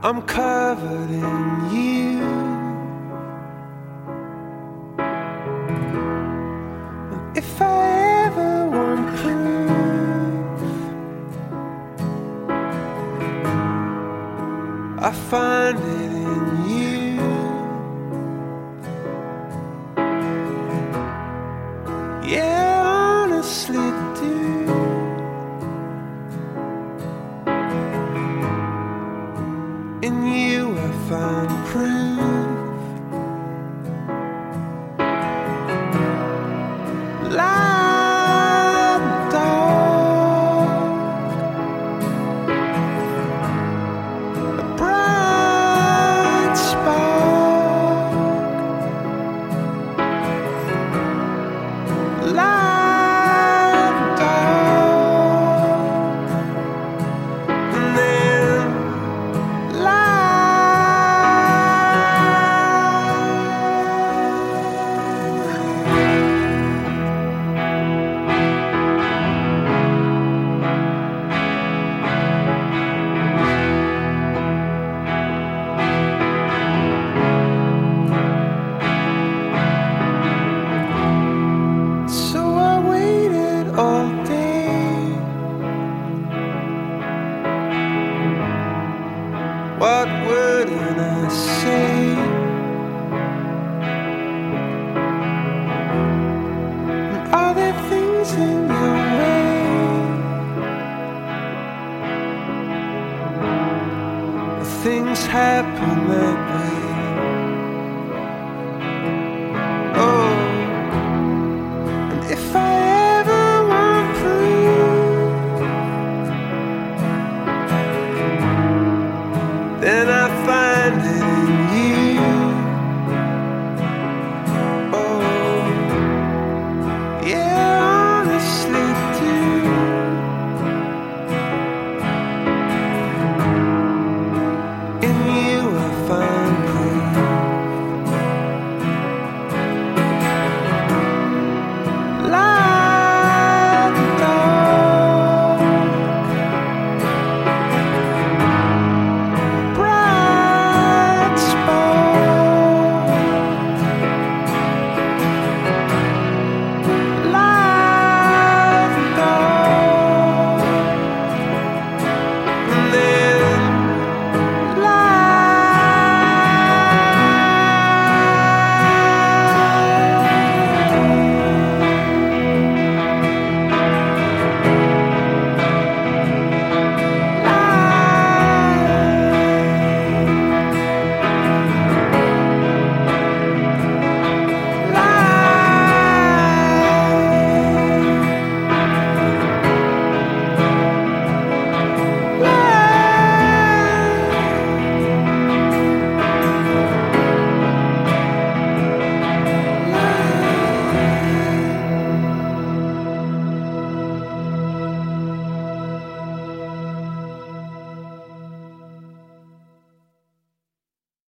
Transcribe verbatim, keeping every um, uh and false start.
I'm covered in you. And if I ever want proof, I find it in you. Yeah, I honestly do. In you I find proof. Light and dark, a bright spark. Light and dark, and then so I waited all day. What wouldn't I say? And are there things in your way? Things happen that